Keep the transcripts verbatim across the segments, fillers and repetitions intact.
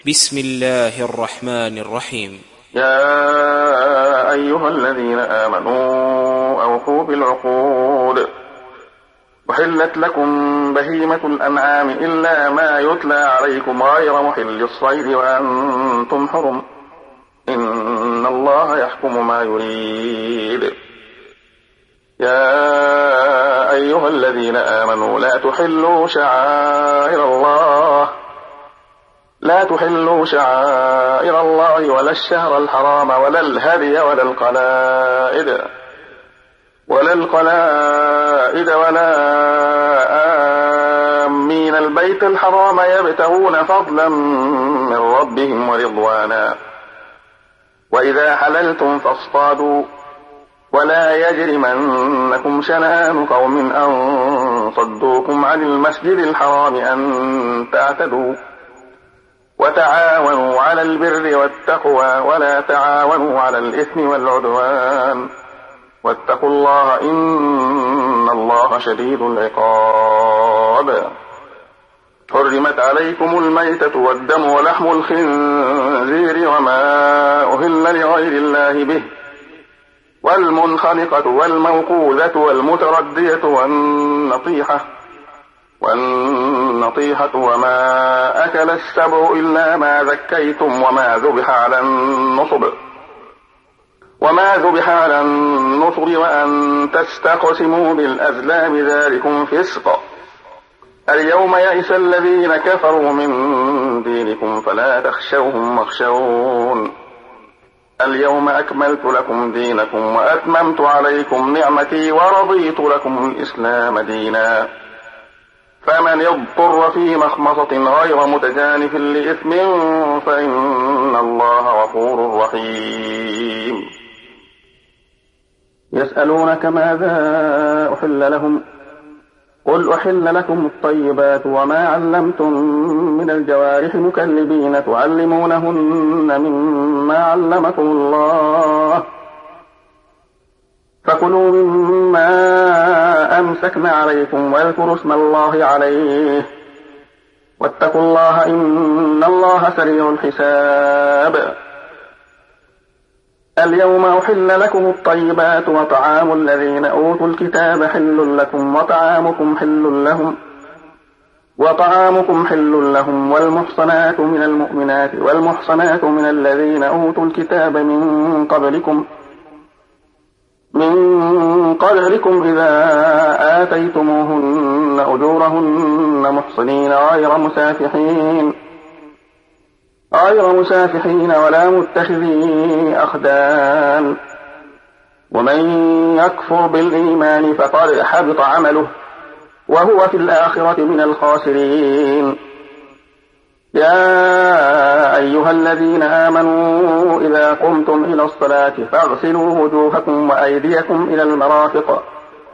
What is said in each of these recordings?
بسم الله الرحمن الرحيم. يا أيها الذين آمنوا أوفوا بالعقود، أحلت لكم بهيمة الأنعام إلا ما يتلى عليكم غير محل الصيد وأنتم حرم، إن الله يحكم ما يريد. يا أيها الذين آمنوا لا تحلوا شعائر الله لا تحلوا شعائر الله ولا الشهر الحرام ولا الهدي ولا القلائد ولا القلائد ولا آمين البيت الحرام يبتغون فضلا من ربهم ورضوانا، وإذا حللتم فاصطادوا، ولا يجرمنكم شنآن قوم أن صدوكم عن المسجد الحرام أن تعتدوا، وتعاونوا على البر والتقوى ولا تعاونوا على الإثم والعدوان، واتقوا الله إن الله شديد العقاب. حرمت عليكم الميتة والدم ولحم الخنزير وما أهل لغير الله به، والمنخنقة والموقوذة والمتردية والنطيحة والنطيحة وما أكل السبع إلا ما ذكيتم وما ذبح على النصب وما ذبح على النصب وأن تستقسموا بالأزلام ذلكم فسق. اليوم يئس الذين كفروا من دينكم فلا تخشوهم واخشون، اليوم أكملت لكم دينكم وأتممت عليكم نعمتي ورضيت لكم الإسلام دينا، فمن اضطر في مخمصة غير متجانف لإثم فإن الله غفور رحيم. يسألونك ماذا أحل لهم، قل أحل لكم الطيبات وما علمتم من الجوارح مكلبين تعلمونهن مما علمكم الله، فكلوا مما أمسكن عليكم واذكروا اسم الله عليه، واتقوا الله إن الله سريع الحساب. اليوم أحل لكم الطيبات وطعام الذين أوتوا الكتاب حل لكم وطعامكم حل لهم وطعامكم حل لهم والمحصنات من المؤمنات والمحصنات من الذين أوتوا الكتاب من قبلكم من قبلكم إذا آتيتموهن أجورهن محصنين غير مسافحين غير مسافحين ولا متخذي أخدان، ومن يكفر بالإيمان فقد حبط عمله وهو في الآخرة من الخاسرين. يا أيها الذين آمنوا إذا قمتم إلى الصلاة فاغسلوا وجوهكم وأيديكم إلى المرافق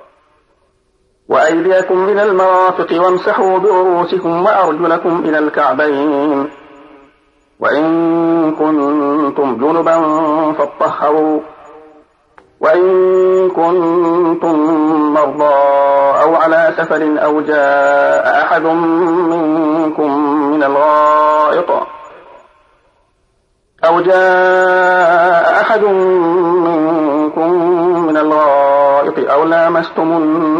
وأيديكم إلى المرافق وامسحوا برؤوسكم وأرجلكم إلى الكعبين، وإن كنتم جنبا فاطهروا، وإن كنتم مرضى أو على سفر أو جاء أحد منكم من الغائط أو جاء أحد منكم من الغائط أو لامستم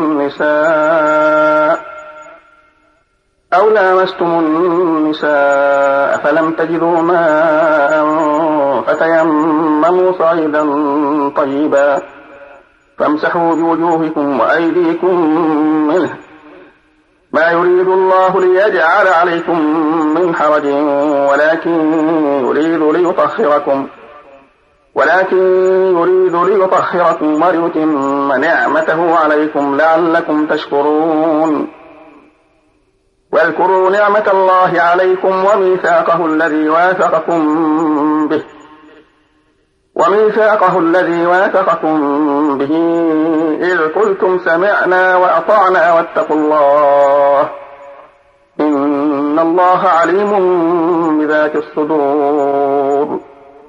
النساء أو لامستم النساء فلم تجدوا ماء فتيمموا صعيدا طيبا فامسحوا بوجوهكم وأيديكم منه، ما يريد الله ليجعل عليكم من حرج ولكن يريد ليطهركم ولكن يريد ليطهركم وليتم نعمته عليكم لعلكم تشكرون. واذكروا نعمة الله عليكم وميثاقه الذي واثقكم به وميثاقه الذي واثقكم به إذ قلتم سمعنا وأطعنا واتقوا الله إن الله عليم بذات الصدور.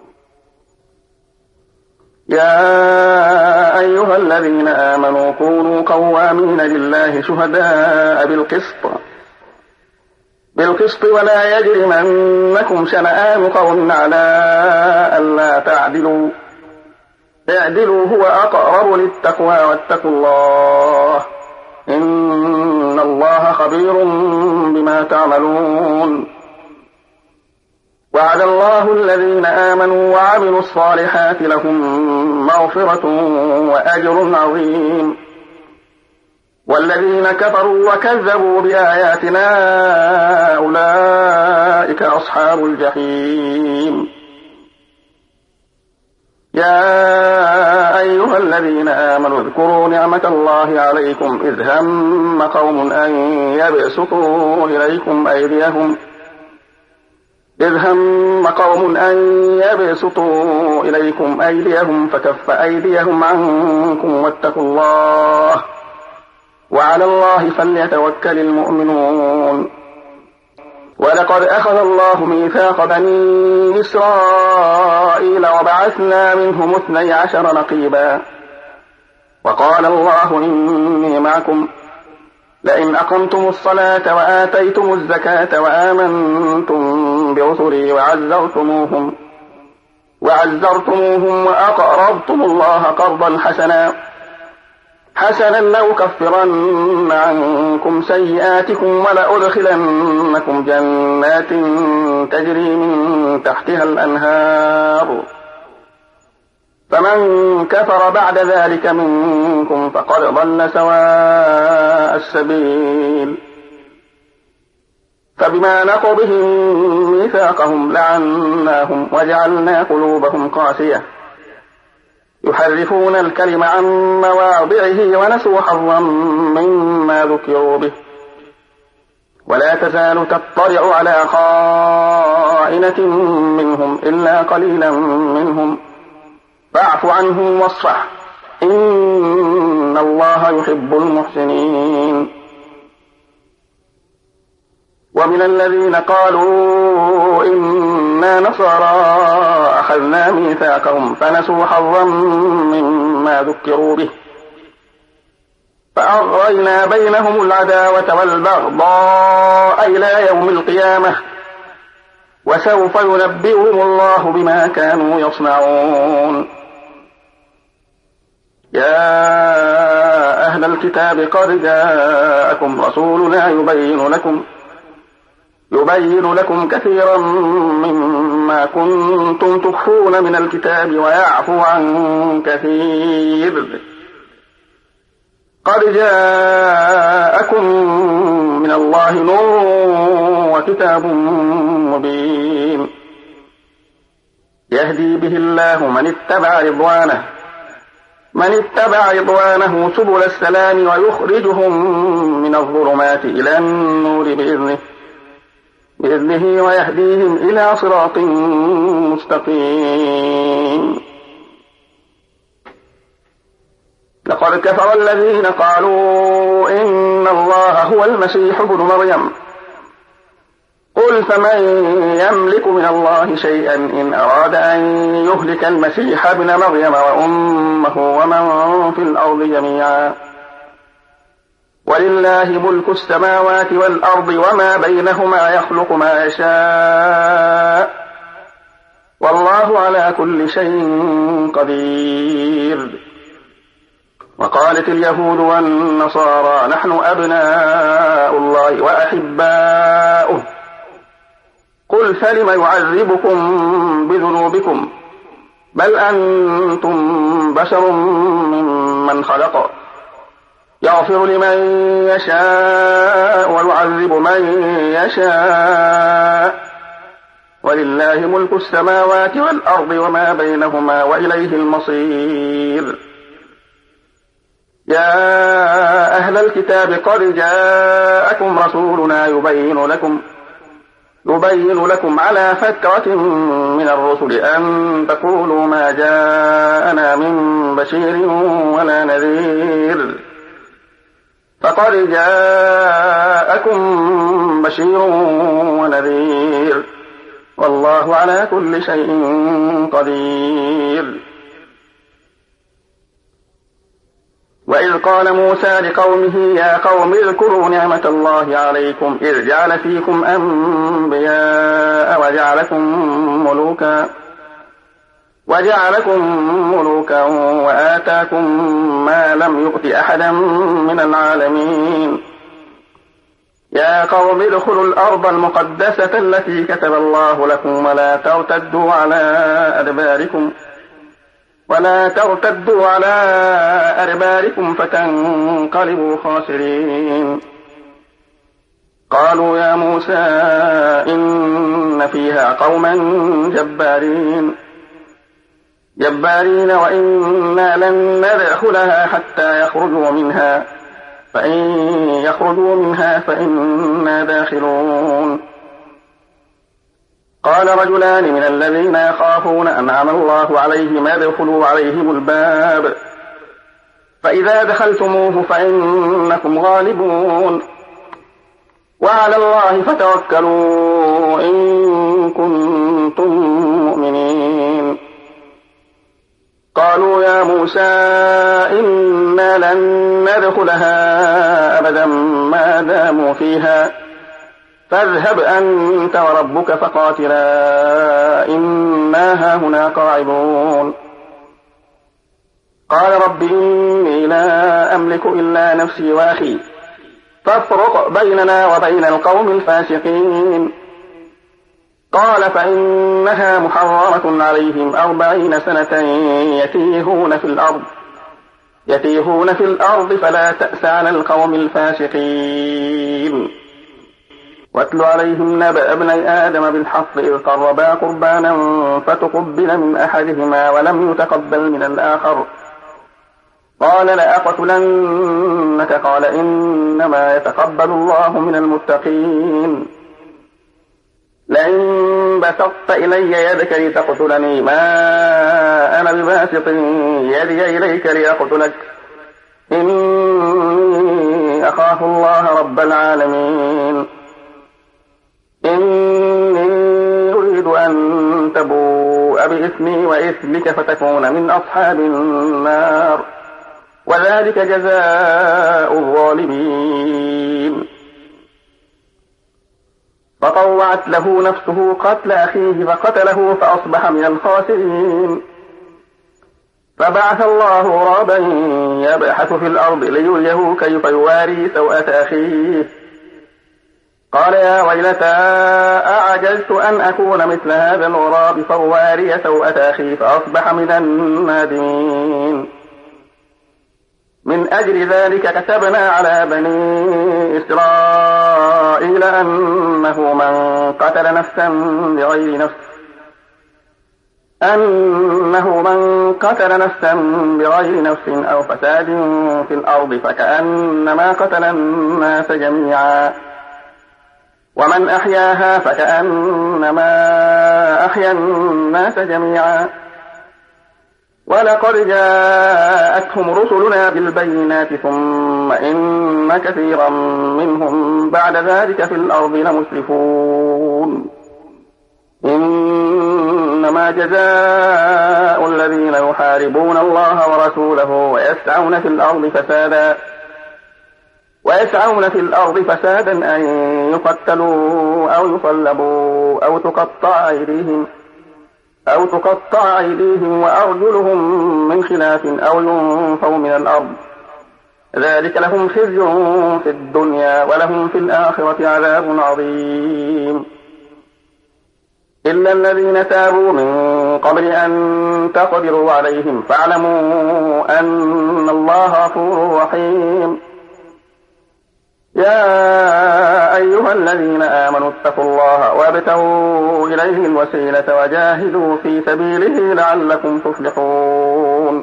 يا أيها الذين آمنوا كونوا قوامين لله شهداء بالقسط بالقسط ولا يجرمنكم شنآن قوم على ألا تعدلوا اعدلوا هو أقرب للتقوى واتقوا الله إن الله خبير بما تعملون. وعد الله الذين آمنوا وعملوا الصالحات لهم مغفرة وأجر عظيم. والذين كفروا وكذبوا بآياتنا أولئك أصحاب الجحيم. يا أيها الذين آمنوا اذكروا نعمة الله عليكم إذ هم قوم أن يبسطوا إليكم أيديهم إذ هم قوم أن يبسطوا إليكم أيديهم فكف أيديهم عنكم واتقوا الله وعلى الله فليتوكل المؤمنون. ولقد أخذ الله ميثاق بني إسرائيل وبعثنا منهم اثني عشر نقيبا وقال الله إني معكم لئن أقمتم الصلاة وآتيتم الزكاة وآمنتم برسلي وعزرتموهم وعزرتموهم وأقرضتم الله قرضا حسنا حسنا لأكفرن عنكم سيئاتكم ولأدخلنكم جنات تجري من تحتها الأنهار فمن كفر بعد ذلك منكم فقد ضل سواء السبيل. فبما نقضهم ميثاقهم لعناهم وجعلنا قلوبهم قاسية يحرفون الكلم عن مواضعه ونسوا حظا مما ذكروا به ولا تزال تطلع على خائنة منهم إلا قليلا منهم فاعف عنهم واصفح إن الله يحب المحسنين. ومن الذين قالوا إنا نصارى أخذنا ميثاقهم فنسوا حظا مما ذكروا به فأغرينا بينهم العداوة والبغضاء إلى يوم القيامة وسوف ينبئهم الله بما كانوا يصنعون. يا أهل الكتاب قد جاءكم رسولنا يبين لكم يبين لكم كثيرا مما كنتم تخفون من الكتاب ويعفو عن كثير قد جاءكم من الله نور وكتاب مبين يهدي به الله من اتبع رضوانه من اتبع رضوانه سبل السلام ويخرجهم من الظلمات إلى النور بإذنه بإذنه ويهديهم إلى صراط مستقيم. لقد كفر الذين قالوا إن الله هو المسيح ابن مريم قل فمن يملك من الله شيئا إن أراد أن يهلك المسيح ابن مريم وأمه ومن في الأرض جميعا ولله ملك السماوات والأرض وما بينهما يخلق ما يشاء والله على كل شيء قدير. وقالت اليهود والنصارى نحن أبناء الله وأحباؤه قل فلم يعذبكم بذنوبكم بل أنتم بشر ممن خلق يغفر لمن يشاء ويعذب من يشاء ولله ملك السماوات والأرض وما بينهما وإليه المصير. يا أهل الكتاب قد جاءكم رسولنا يبين لكم يبين لكم على فترة من الرسل أن تقولوا ما جاءنا من بشير ولا نذير فقد جاءكم بشير ونذير والله على كل شيء قدير. وإذ قال موسى لقومه يا قوم اذكروا نعمة الله عليكم إذ جعل فيكم أنبياء وجعلكم ملوكا وجعلكم ملوكا وآتاكم ما لم يؤت أحدا من العالمين يا قوم ادخلوا الأرض المقدسة التي كتب الله لكم ولا ترتدوا على أدباركم ولا ترتدوا على أدباركم فتنقلبوا خاسرين قالوا يا موسى إن فيها قوما جبارين جبارين وإنا لن ندخلها حتى يخرجوا منها فإن يخرجوا منها فإنا داخلون قال رجلان من الذين يخافون أنعم الله عليهم ادخلوا عليهم الباب فإذا دخلتموه فإنكم غالبون وعلى الله فتوكلوا إن كنتم مؤمنين قالوا يا موسى إنا لن ندخلها أبدا ما داموا فيها فاذهب أنت وربك فقاتلا إنا هاهنا قاعدون قال رب إني لا أملك إلا نفسي وأخي فافرق بيننا وبين القوم الفاسقين قال فإنها محرمة عليهم أربعين سنة يتيهون في الأرض يتيهون في الأرض فلا تأس على القوم الفاسقين واتل عليهم نبأ ابني آدم بالحق إذ قربا قربانا فتقبل من أحدهما ولم يتقبل من الآخر قال لأقتلنك قال إنما يتقبل الله من المتقين لئن بسطت إلي يدك لتقتلني ما أنا بباسط يدي إليك لأقتلك إني أخاف الله رب العالمين إني أريد أن تبوء بإثمي وإثمك فتكون من أصحاب النار وذلك جزاء الظالمين فطوعت له نفسه قتل أخيه فقتله فأصبح من الخاسرين فبعث الله غرابا يبحث في الأرض ليريه كيف يواري سوءة أخيه قال يا ويلتى أعجزت أن أكون مثل هذا الغراب فواري سوءة أخي فأصبح من النادمين من أجل ذلك كتبنا على بني إسرائيل أنه من قتل نفسا بغير نفس أنه من قتل نفسا بغير نفس أو فساد في الأرض فكأنما قتل الناس جميعا ومن أحياها فكأنما أحيا الناس جميعا ولقد جاءتهم رسلنا بالبينات ثم إن كثيرا منهم بعد ذلك في الأرض لمسرفون إنما جزاء الذين يحاربون الله ورسوله ويسعون في الأرض فسادا ويسعون في الأرض فسادا أن يقتلوا أو يصلبوا أو تقطع أيديهم أو تقطع أيديهم وأرجلهم من خلاف أو ينفوا من الأرض ذلك لهم خزي في الدنيا ولهم في الآخرة عذاب عظيم إلا الذين تابوا من قبل أن تقدروا عليهم فاعلموا أن الله غفور رحيم يا أيها الذين آمنوا اتقوا الله وابتغوا إليه الوسيلة وجاهدوا في سبيله لعلكم تفلحون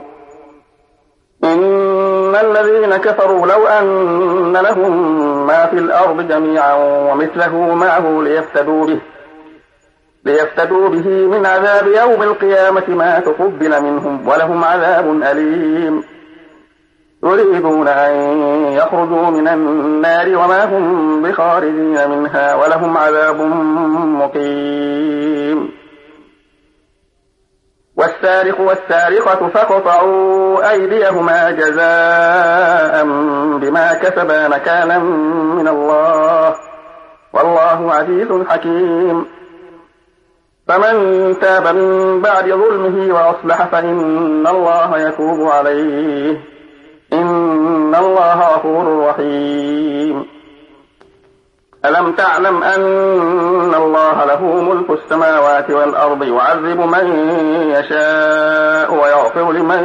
إن الذين كفروا لو أن لهم ما في الأرض جميعا ومثله معه ليفتدوا به ليفتدوا به من عذاب يوم القيامة ما تقبل منهم ولهم عذاب أليم يريدون أن يخرجوا من النار وما هم بخارجين منها ولهم عذاب مقيم والسارق والسارقة فاقطعوا أيديهما جزاء بما كسبا نكالا من الله والله عزيز حكيم. فمن تاب من بعد ظلمه وأصلح فإن الله يتوب عليه إن الله غفور رحيم. ألم تعلم أن الله له ملك السماوات والأرض يعذب من يشاء ويغفر لمن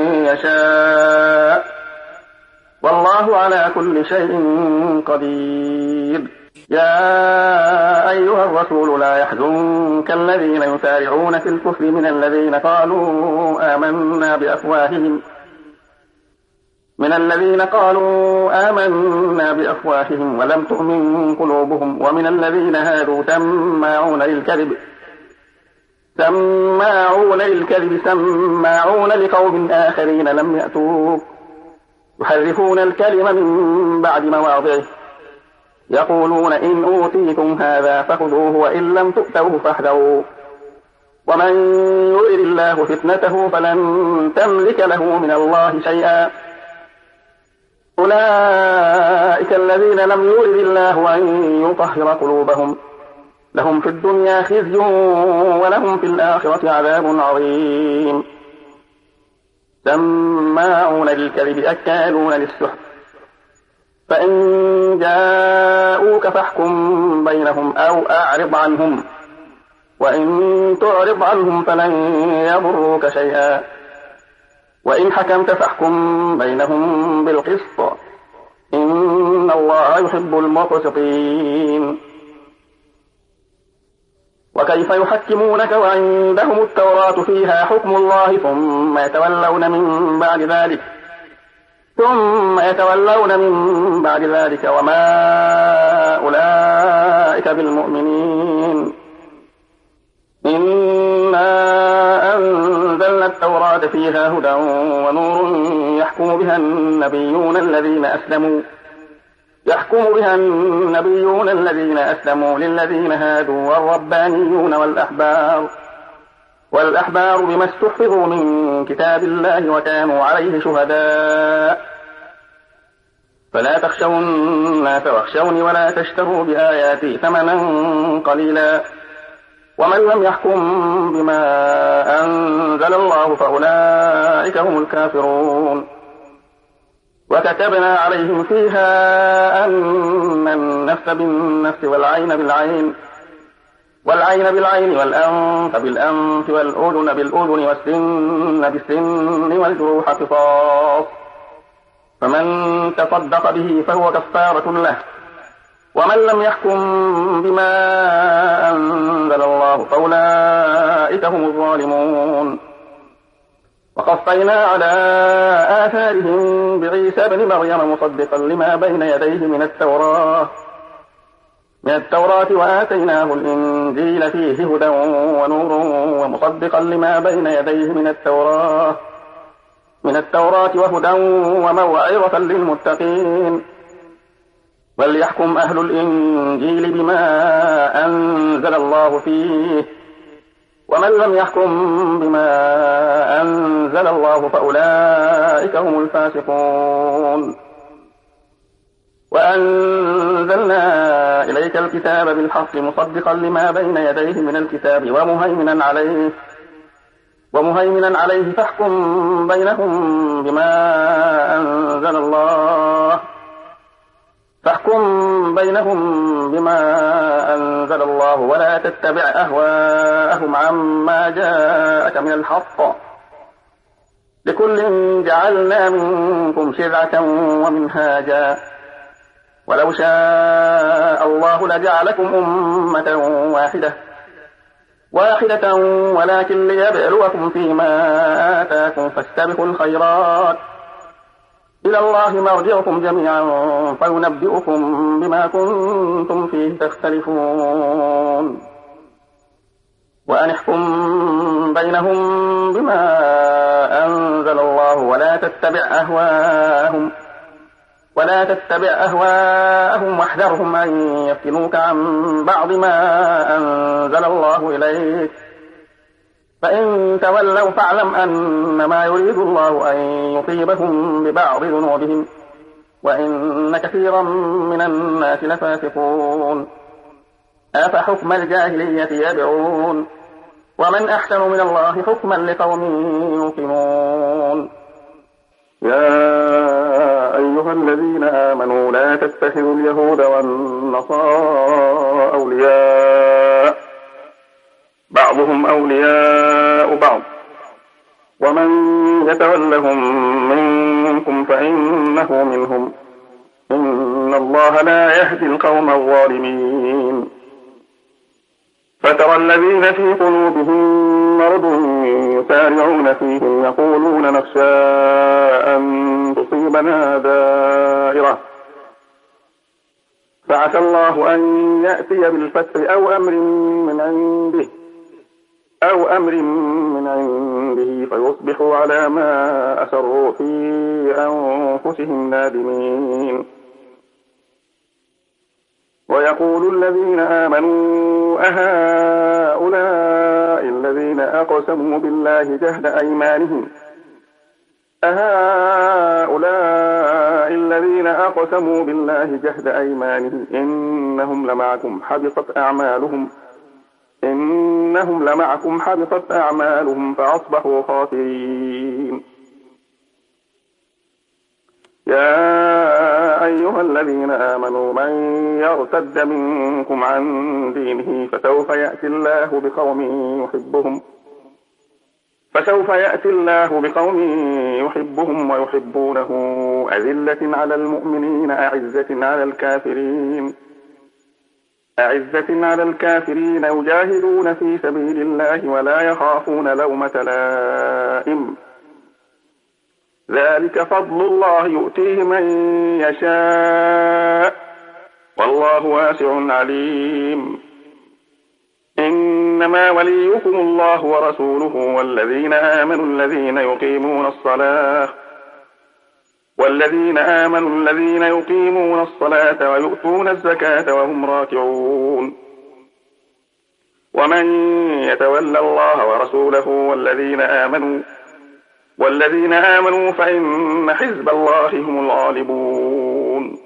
يشاء والله على كل شيء قدير. يا أيها الرسول لا يحزنك الذين يسارعون في الكفر من الذين قالوا آمنا بأفواههم من الذين قالوا آمنا بأفواههم ولم تؤمن قلوبهم ومن الذين هادوا سماعون للكذب سماعون للكذب سماعون لقوم آخرين لم يأتوك يحرفون الكلم من بعد مواضعه يقولون إن أوتيتم هذا فخذوه وإن لم تؤتوه فاحذروا ومن يرد الله فتنته فلن تملك له من الله شيئا أولئك الذين لم يرد الله أن يطهر قلوبهم لهم في الدنيا خزي ولهم في الآخرة عذاب عظيم. سماعون للكذب أكالون للسحت فإن جاءوك فاحكم بينهم أو أعرض عنهم وإن تعرض عنهم فلن يضروك شيئا وإن حكمت فاحكم بينهم بالقسط إن الله يحب المقسطين. وكيف يحكمونك وعندهم التوراة فيها حكم الله ثم يتولون من بعد ذلك ثم يتولون من بعد ذلك وما أولئك بالمؤمنين. إنا أنزلنا التوراة فيها هدى ونور يحكم بها النبيون الذين أسلموا يحكم بها النبيون الذين أسلموا للذين هادوا والربانيون والأحبار والأحبار بما استحفظوا من كتاب الله وكانوا عليه شهداء فلا تخشوا الناس واخشوني ولا تشتروا بآياتي ثمنا قليلا ومن لم يحكم بما أنزل الله فأولئك هم الكافرون. وكتبنا عليهم فيها أن النفس بالنفس والعين بالعين والعين بالعين والأنف بالأنف والأذن بالأذن والسن بالسن والجروح قصاص فمن تصدق به فهو كفارة له ومن لم يحكم بما أنزل الله فأولئك هم الظالمون. وقفينا على آثارهم بعيسى بن مريم مصدقا لما بين يديه من التوراة من التوراة وآتيناه الإنجيل فيه هدى ونور ومصدقا لما بين يديه من التوراة من التوراة وهدى وموعظة للمتقين. وليحكم أهل الإنجيل بما أنزل الله فيه ومن لم يحكم بما أنزل الله فأولئك هم الفاسقون. وأنزلنا إليك الكتاب بالحق مصدقا لما بين يديه من الكتاب ومهيمنا عليه ومهيمنا عليه فاحكم بينهم بما أنزل الله فاحكم بينهم بما أنزل الله ولا تتبع أهواءهم عما جاءك من الحق لكل جعلنا منكم شرعة ومنهاجا ولو شاء الله لجعلكم أمة واحدة واحدة ولكن ليبلوكم فيما آتاكم فاستبقوا الخيرات إلى الله مرجعكم جميعا فينبئكم بما كنتم فيه تختلفون. وأن احكم بينهم بما أنزل الله ولا تتبع أهواءهم ولا تتبع أهواءهم واحذرهم أن يفتنوك عن بعض ما أنزل الله إليك فإن تولوا فاعلم أنما يريد الله أن يصيبهم ببعض ذنوبهم وإن كثيرا من الناس لفاسقون. أفحكم الجاهلية يبغون ومن أحسن من الله حكما لقوم يوقنون. يا أيها الذين آمنوا لا تتخذوا اليهود والنصارى أولياء بعضهم أولياء بعض ومن يتولهم منكم فإنه منهم إن الله لا يهدي القوم الظالمين. فترى الذين في قلوبهم مرض يسارعون فيهم يقولون نخشى أن تصيبنا دائرة فعسى الله أن يأتي بالفتح أو أمر من عنده أو أمر من عنده فيصبحوا على ما أسروا في أنفسهم نادمين. ويقول الذين آمنوا أهؤلاء الذين أقسموا بالله جهد أيمانهم أهؤلاء الذين أقسموا بالله جهد أيمانهم إنهم لمعكم حبطت أعمالهم إنهم لمعكم حبطت أعمالهم فأصبحوا خاسرين. يا أيها الذين آمنوا من يرتد منكم عن دينه فسوف يأتي الله بقوم يحبهم فسوف يأتي الله بقوم يحبهم ويحبونه أذلة على المؤمنين أعزة على الكافرين أعزة على الكافرين يجاهدون في سبيل الله ولا يخافون لومة لائم ذلك فضل الله يؤتيه من يشاء والله واسع عليم. إنما وليكم الله ورسوله والذين آمنوا الذين يقيمون الصلاة والذين آمنوا الذين يقيمون الصلاة ويؤتون الزكاة وهم راكعون. ومن يتولى الله ورسوله والذين آمنوا والذين آمنوا فإن حزب الله هم الغالبون.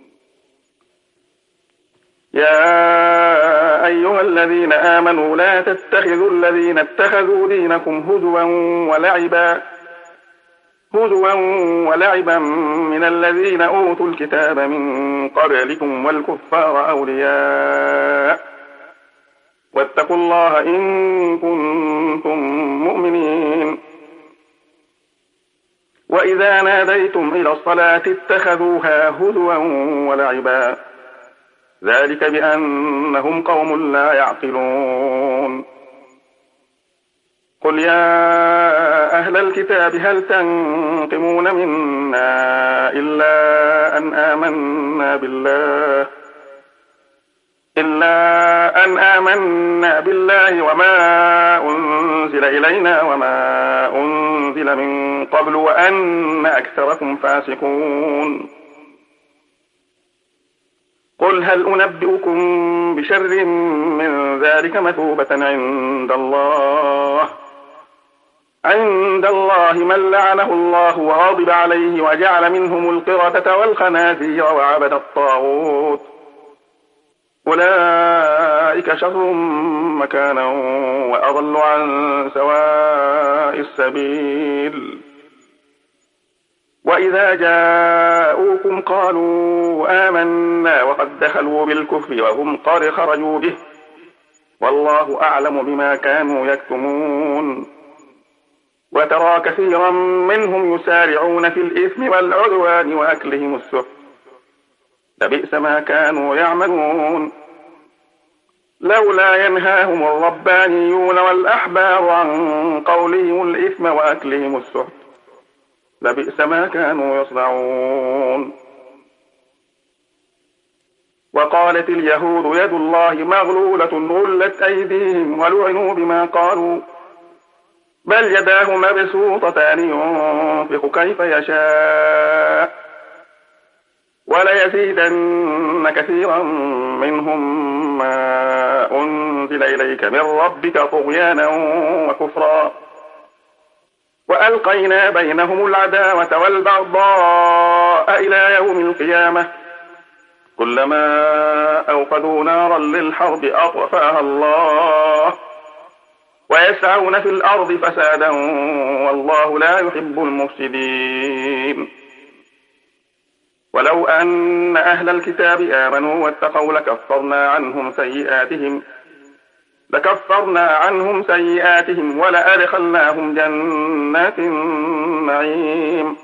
يا أيها الذين آمنوا لا تتخذوا الذين اتخذوا دينكم هزوا ولعبا هزوا ولعبا من الذين أوتوا الكتاب من قبلكم والكفار أولياء واتقوا الله إن كنتم مؤمنين. وإذا ناديتم إلى الصلاة اتخذوها هزوا ولعبا ذلك بأنهم قوم لا يعقلون. قل يا أهل الكتاب هل تنقمون منا إلا أن آمنا بالله إلا أن آمنا بالله وما أنزل إلينا وما أنزل من قبل وأن أكثركم فاسقون. قل هل أنبئكم بشر من ذلك مثوبة عند الله عند الله من لعنه الله وغضب عليه وجعل منهم القردة والخنازير وعبد الطاغوت أولئك شر مكانا وأضل عن سواء السبيل. وإذا جاءوكم قالوا آمنا وقد دخلوا بالكفر وهم قد خرجوا به والله أعلم بما كانوا يكتمون. وترى كثيرا منهم يسارعون في الإثم والعدوان وأكلهم السحت لبئس ما كانوا يعملون. لولا ينهاهم الربانيون والأحبار عن قولهم الإثم وأكلهم السحت لبئس ما كانوا يصنعون. وقالت اليهود يد الله مغلولة غلت أيديهم ولعنوا بما قالوا بل يداه مبسوطتان ينفق كيف يشاء وليزيدن كثيرا منهم ما أنزل إليك من ربك طغيانا وكفرا وألقينا بينهم العداوة والبغضاء إلى يوم القيامة كلما أوقدوا نارا للحرب أطفأها الله ويسعون في الأرض فسادا والله لا يحب المفسدين ولو أن أهل الكتاب آمنوا واتقوا لكفرنا عنهم سيئاتهم لكفرنا عنهم سيئاتهم ولأدخلناهم جنات النعيم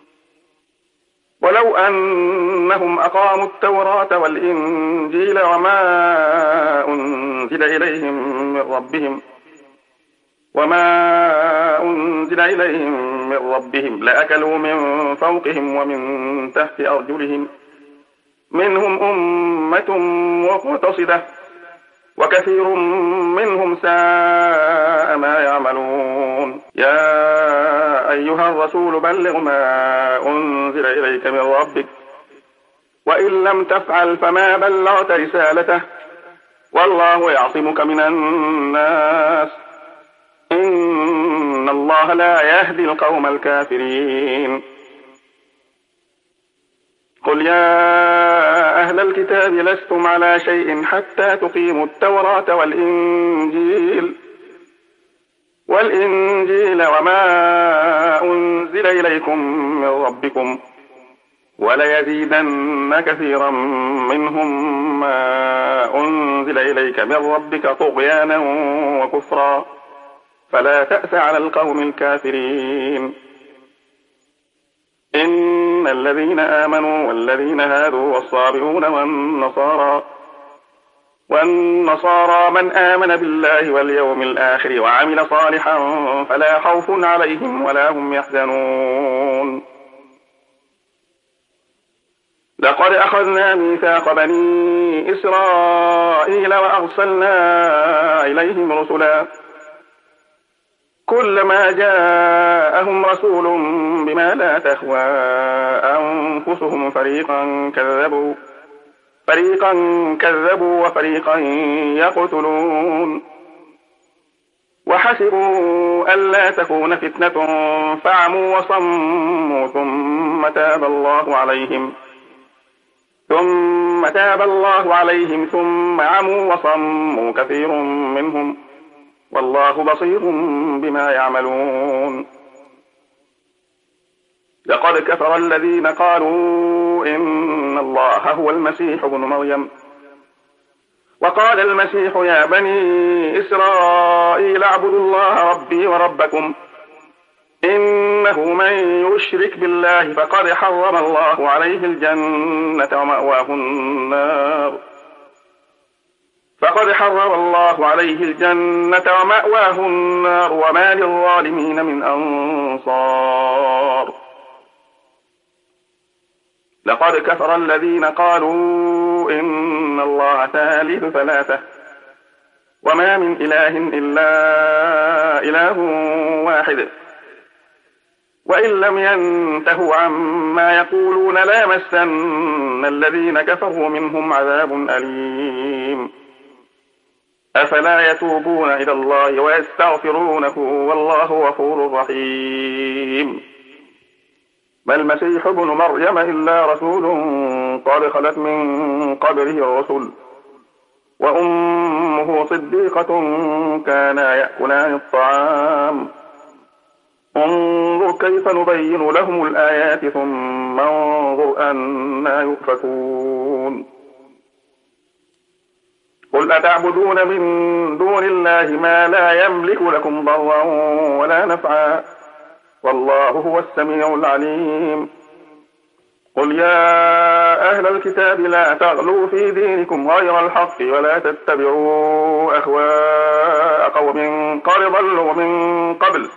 ولو أنهم أقاموا التوراة والإنجيل وما أنزل إليهم من ربهم وما أنزل إليهم من ربهم لأكلوا من فوقهم ومن تحت أرجلهم منهم أمة مقتصدة وكثير منهم ساء ما يعملون يا أيها الرسول بلغ ما أنزل إليك من ربك وإن لم تفعل فما بلغت رسالته والله يعصمك من الناس إن الله لا يهدي القوم الكافرين قل يا أهل الكتاب لستم على شيء حتى تقيموا التوراة والإنجيل والإنجيل وما أنزل إليكم من ربكم وليزيدن كثيرا منهم ما أنزل إليك من ربك طغيانا وكفرا فلا تأس على القوم الكافرين إن الذين آمنوا والذين هادوا والصابئون والنصارى والنصارى من آمن بالله واليوم الآخر وعمل صالحا فلا خوف عليهم ولا هم يحزنون لقد أخذنا ميثاق بني إسرائيل وأرسلنا إليهم رسلا كلما جاءهم رسول بما لا تهوى أنفسهم فريقا كذبوا فريقا كذبوا وفريقا يقتلون وحسبوا ألا تكون فتنة فعموا وصموا ثم تاب الله عليهم ثم تاب الله عليهم ثم عموا وصموا كثير منهم والله بصير بما يعملون لقد كفر الذين قالوا إن الله هو المسيح ابن مريم وقال المسيح يا بني إسرائيل اعبدوا الله ربي وربكم إنه من يشرك بالله فقد حرم الله عليه الجنة ومأواه النار فقد حرم الله عليه الجنة ومأواه النار وما للظالمين من أنصار لقد كفر الذين قالوا إن الله ثالث ثلاثة وما من إله إلا إله واحد وإن لم ينتهوا عما يقولون ليمسن الذين كفروا منهم عذاب أليم أفلا يتوبون إلى الله ويستغفرونه والله غفور رحيم ما المسيح ابن مريم إلا رسول قد خلت من قبله الرسل وأمه صديقة كانا يأكلان الطعام انظر كيف نبين لهم الآيات ثم انظر أنا يؤفكون قل أتعبدون من دون الله ما لا يملك لكم ضرا ولا نفعا والله هو السميع العليم قل يا أهل الكتاب لا تغلوا في دينكم غير الحق ولا تتبعوا أهواء قوم قد ضلوا من قبل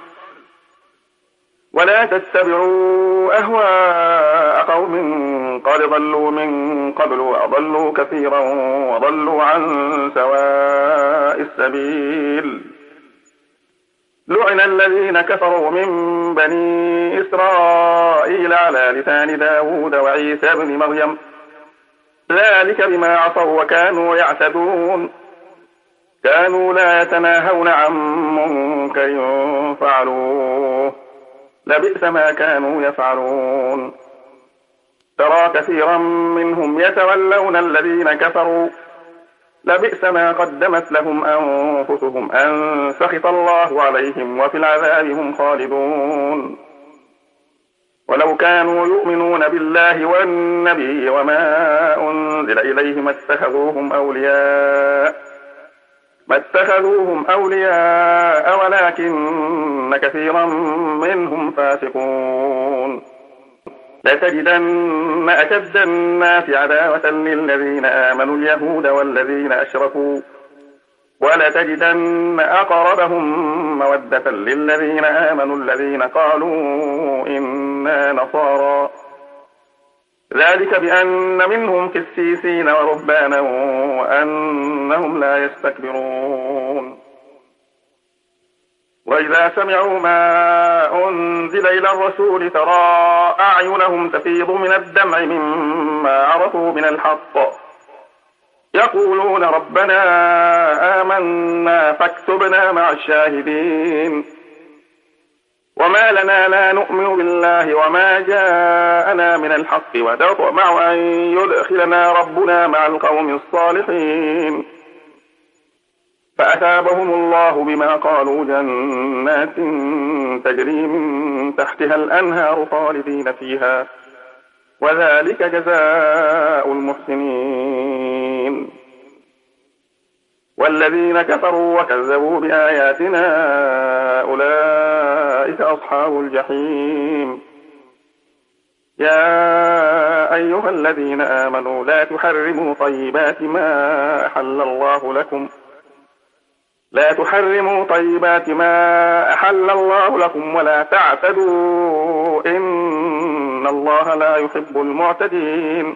ولا تتبعوا أهواء قوم قد ضلوا من قبل وأضلوا كثيرا وضلوا عن سواء السبيل لعن الذين كفروا من بني إسرائيل على لسان داود وعيسى بن مريم ذلك بما عصوا وكانوا يعتدون كانوا لا يتناهون عن منكر فعلوه لبئس ما كانوا يفعلون ترى كثيرا منهم يتولون الذين كفروا لبئس ما قدمت لهم أنفسهم أن سخط الله عليهم وفي العذاب هم خالدون ولو كانوا يؤمنون بالله والنبي وما أنزل إليه ما اتخذوهم أولياء ما اتخذوهم أولياء ولكن كثيرا منهم فاسقون لتجدن أشد الناس عداوة للذين آمنوا اليهود والذين أشركوا ولتجدن أقربهم مودة للذين آمنوا الذين قالوا إنا نصارى ذلك بأن منهم قسيسين ورهبانا وأنهم لا يستكبرون وإذا سمعوا ما أنزل إلى الرسول ترى أعينهم تفيض من الدمع مما عرفوا من الحق يقولون ربنا آمنا فاكتبنا مع الشاهدين وما لنا لا نؤمن بالله وما جاءنا من الحق ونطمع أن يدخلنا ربنا مع القوم الصالحين فأثابهم الله بما قالوا جنات تجري من تحتها الأنهار خالدين فيها وذلك جزاء المحسنين والذين كفروا وكذبوا بآياتنا أولئك أصحاب الجحيم يا أيها الذين آمنوا لا تحرموا طيبات ما أحل الله لكم لا تحرموا طيبات ما أحل الله لكم ولا تعتدوا إن الله لا يحب المعتدين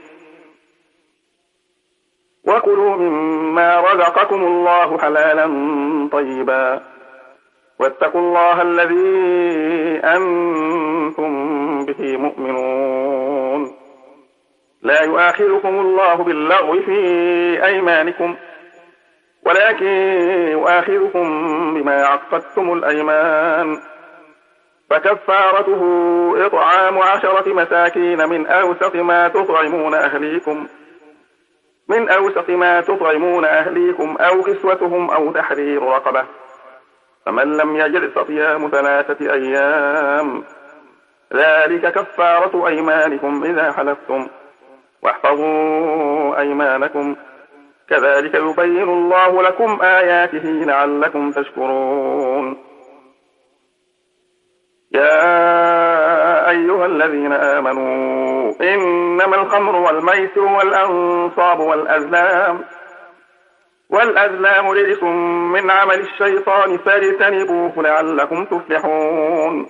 وكلوا مما رزقكم الله حلالا طيبا واتقوا الله الذي أنتم به مؤمنون لا يؤاخذكم الله باللغو في أيمانكم ولكن يؤاخذكم بما عقدتم الأيمان فكفارته إطعام عشرة مساكين من أوسط ما تطعمون أهليكم من أوسط ما تطعمون أهليكم أو كسوتهم أو تحرير رقبة فمن لم يجد فصيام ثلاثة أيام ذلك كفارة أيمانكم إذا حلفتم واحفظوا أيمانكم كذلك يبين الله لكم آياته لعلكم تشكرون يا أيها الذين آمنوا إنما الخمر والميسر والأنصاب والأزلام والأزلام رجس من عمل الشيطان فاجتنبوه لعلكم تفلحون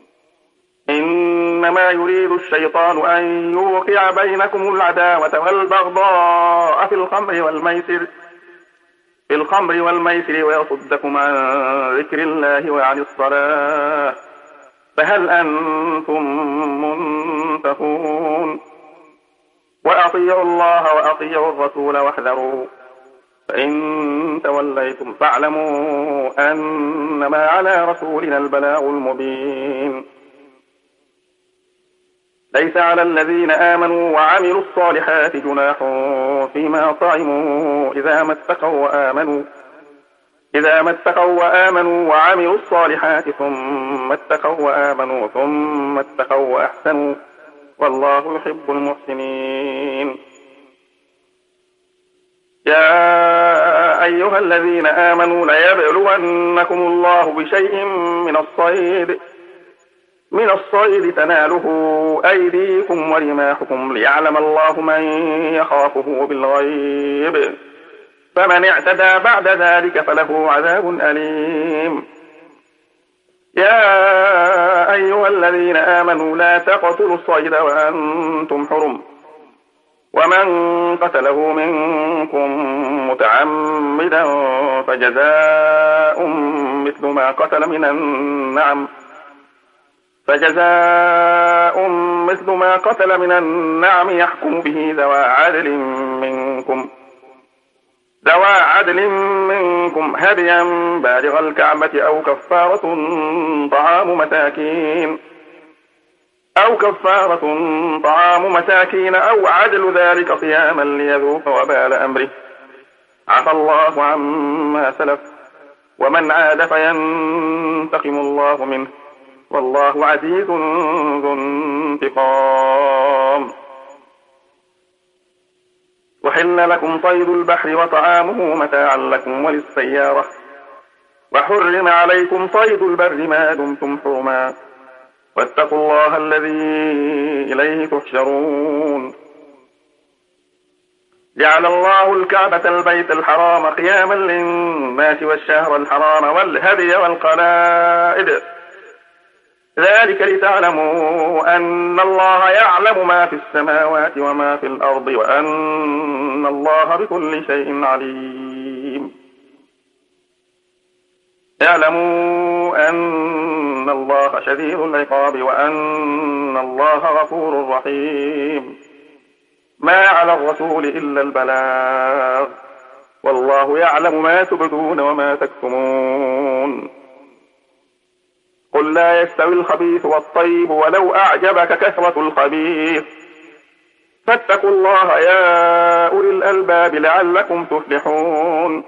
إنما يريد الشيطان أن يوقع بينكم العداوة والبغضاء في الخمر والميسر في الخمر والميسر ويصدكم عن ذكر الله وعن الصلاة فهل أنتم منتهون وأطيعوا الله وأطيعوا الرسول واحذروا فإن توليتم فاعلموا أنما على رسولنا البلاغ المبين ليس على الذين آمنوا وعملوا الصالحات جناح فيما طعموا إذا ما اتقوا وآمنوا إذا ما اتقوا وآمنوا وعملوا الصالحات ثم اتقوا وآمنوا ثم اتقوا وأحسنوا والله يحب المحسنين يا أيها الذين آمنوا ليبلونكم الله بشيء من الصيد من الصيد تناله أيديكم ورماحكم ليعلم الله من يخافه بالغيب فمن اعتدى بعد ذلك فله عذاب أليم يا أيها الذين آمنوا لا تقتلوا الصيد وأنتم حرم ومن قتله منكم متعمدا فجزاء مثل ما قتل من النعم فجزاء مثل ما قتل من النعم يحكم به ذوى عدل منكم ذوى عدل منكم هديا بالغ الكعبة أو كفارة طعام مساكين أو كفارة طعام مساكين أو عدل ذلك صياما ليذوق وبال أمره عفى الله عما سلف ومن عاد فينتقم الله منه والله عزيز ذو انتقام. وحل لكم صيد البحر وطعامه متاعا لكم وللسيارة وحرم عليكم صيد البر ما دمتم حرما واتقوا الله الذي إليه تحشرون. جعل الله الكعبة البيت الحرام قياما للناس والشهر الحرام والهدي والقلائد ذلك لتعلموا أن الله يعلم ما في السماوات وما في الأرض وأن الله بكل شيء عليم. اعلموا أن الله شديد العقاب وأن الله غفور رحيم. ما على الرسول إلا البلاغ والله يعلم ما تبدون وما تكتمون. قل لا يستوي الخبيث والطيب ولو أعجبك كثرة الخبيث فاتقوا الله يا أولي الألباب لعلكم تفلحون.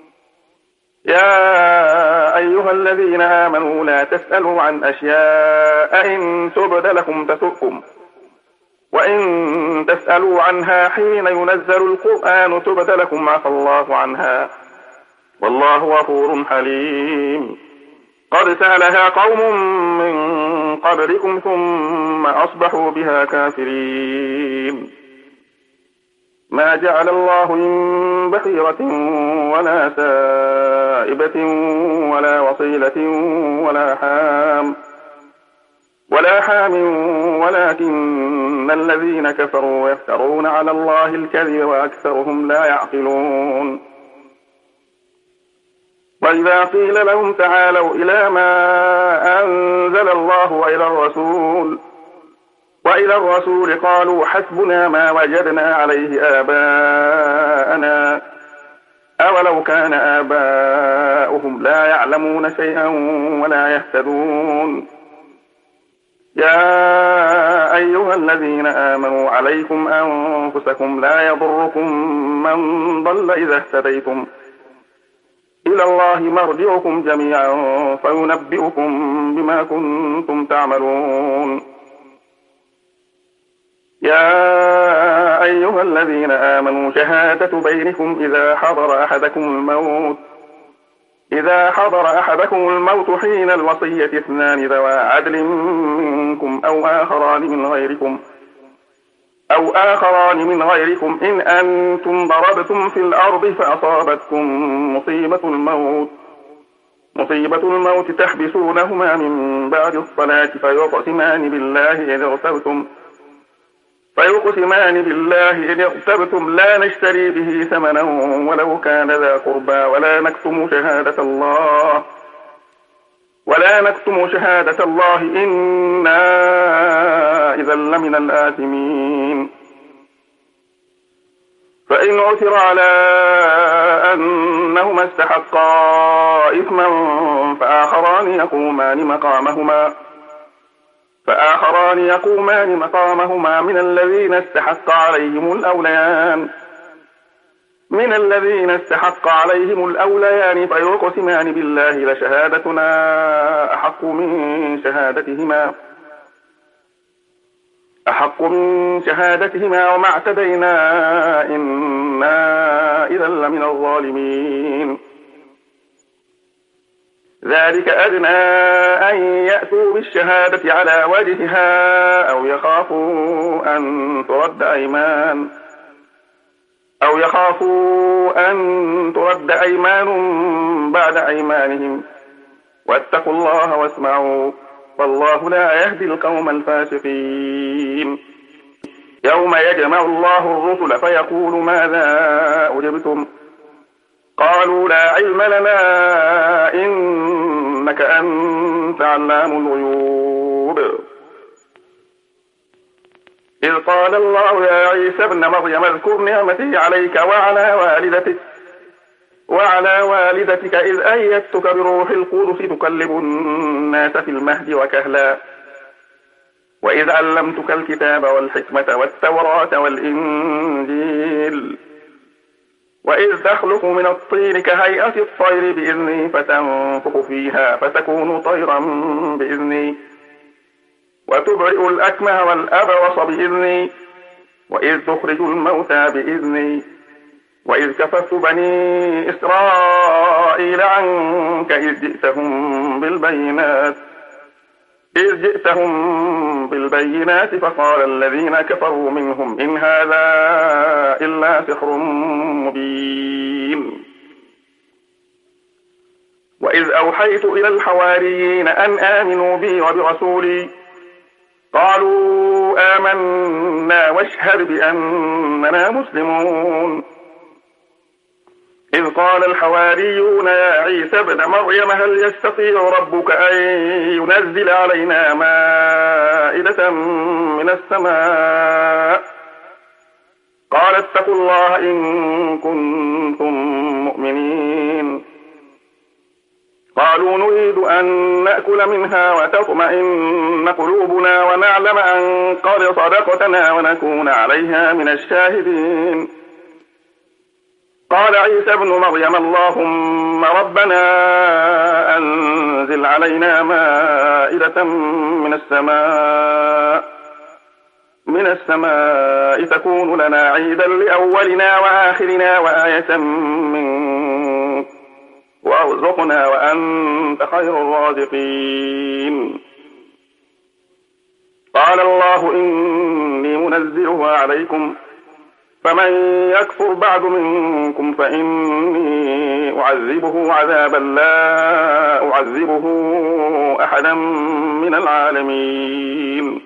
يا أيها الذين آمنوا لا تسألوا عن أشياء إن تبد لكم تسؤكم وإن تسألوا عنها حين ينزل القرآن تبد لكم عفى الله عنها والله غفور حليم. قد سألها قوم من قبلكم ثم أصبحوا بها كافرين. ما جعل الله من بحيرة ولا سائبة ولا وصيلة ولا حام ولا حام ولكن الذين كفروا يفترون على الله الكذب وأكثرهم لا يعقلون. وإذا قيل لهم تعالوا إلى ما أنزل الله وإلى الرسول وإلى الرسول قالوا حسبنا ما وجدنا عليه آباءنا أولو كان آباؤهم لا يعلمون شيئا ولا يهتدون. يا أيها الذين آمنوا عليكم أنفسكم لا يضركم من ضل إذا اهتديتم إلى الله مرجعكم جميعا فينبئكم بما كنتم تعملون. يا أيها الذين آمنوا شهادة بينكم إذا حضر أحدكم الموت إذا حضر أحدكم الموت حين الوصية اثنان ذوى عدل منكم أو آخران من غيركم أو آخران من غيركم إن أنتم ضربتم في الأرض فأصابتكم مصيبة الموت مصيبة الموت تحبسونهما من بعد الصلاة فيقسمان بالله إذ ارتبتم فيقسمان بالله إن ارتبتم لا نشتري به ثمنا ولو كان ذا قربى ولا نكتم شهادة الله ولا نكتم شهادة الله إنا إذا لمن الآثمين. فإن عثر على أنهما استحقا إثما فآخران يقومان مقامهما فآخران يقومان مقامهما من الذين استحق عليهم الأوليان من الذين استحق عليهم الأوليان فيقسمان بالله لشهادتنا أحق من شهادتهما أحق من شهادتهما وما اعتدينا إنا إذا لمن الظالمين. ذلك أدنى أن يأتوا بالشهادة على وجهها أو يخافوا أن ترد أيمان أو يخافوا أن ترد أيمان بعد أيمانهم واتقوا الله واسمعوا والله لا يهدي القوم الفاسقين. يوم يجمع الله الرسل فيقول ماذا أجبتم قالوا لا علم لنا إنك أنت علام الغيوب إذ قال الله يا عيسى ابن مريم اذكر نعمتي عليك وعلى والدتك وعلى والدتك إذ أيدتك بروح القدس تكلم الناس في المهد وكهلا وإذ علمتك الكتاب والحكمة والتوراة والإنجيل وإذ تخلق من الطين كهيئة الطير بإذني فتنفخ فيها فتكون طيرا بإذني وتبرئ الأكمه والأبرص بإذني وإذ تخرج الموتى بإذني وإذ كففت بني إسرائيل عنك إذ جئتهم بالبينات إذ جئتهم بالبينات فقال الذين كفروا منهم إن هذا إلا سحر مبين وإذ أوحيت إلى الحواريين أن آمنوا بي وبرسولي قالوا آمنا واشهد بأننا مسلمون إذ قال الحواريون يا عيسى ابن مريم هل يستطيع ربك أن ينزل علينا مائدة من السماء قال اتقوا الله إن كنتم مؤمنين قالوا نريد أن نأكل منها وتطمئن قلوبنا ونعلم أن قد صدقتنا ونكون عليها من الشاهدين قال عيسى ابن مريم اللهم ربنا أنزل علينا مائدة من السماء من السماء تكون لنا عيدا لأولنا وآخرنا وآية منك وارزقنا وأنت خير الرازقين قال الله إني منزلها عليكم فمن يكفر بعد منكم فإني أعذبه عذابا لا أعذبه أحدا من العالمين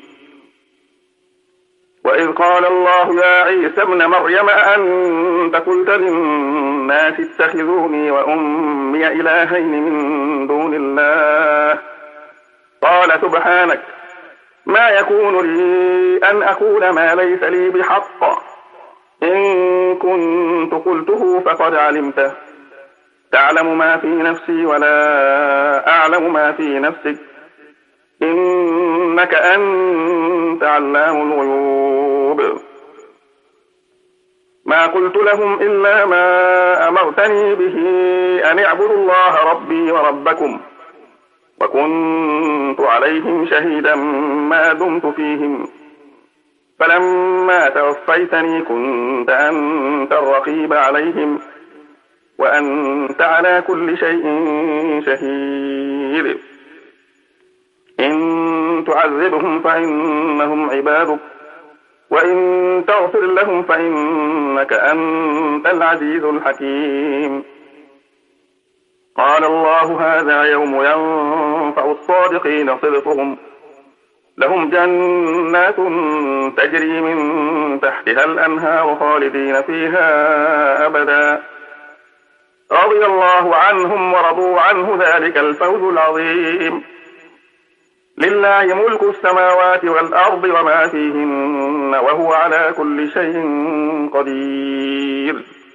وإذ قال الله يا عيسى ابن مريم أأنت قلت للناس اتخذوني وأمي إلهين من دون الله قال سبحانك ما يكون لي أن أقول ما ليس لي بحق إن كنت قلته فقد علمته تعلم ما في نفسي ولا أعلم ما في نفسك إنك أنت علام الغيوب ما قلت لهم إلا ما أمرتني به أن اعبدوا الله ربي وربكم وكنت عليهم شهيدا ما دمت فيهم فلما توفيتني كنت أنت الرقيب عليهم وأنت على كل شيء شهيد إن تعذبهم فإنهم عبادك وإن تغفر لهم فإنك أنت العزيز الحكيم قال الله هذا يوم ينفع الصادقين صدقهم لهم جنات تجري من تحتها الأنهار خالدين فيها أبدا رضي الله عنهم ورضوا عنه ذلك الفوز العظيم لله ملك السماوات والأرض وما فيهن وهو على كل شيء قدير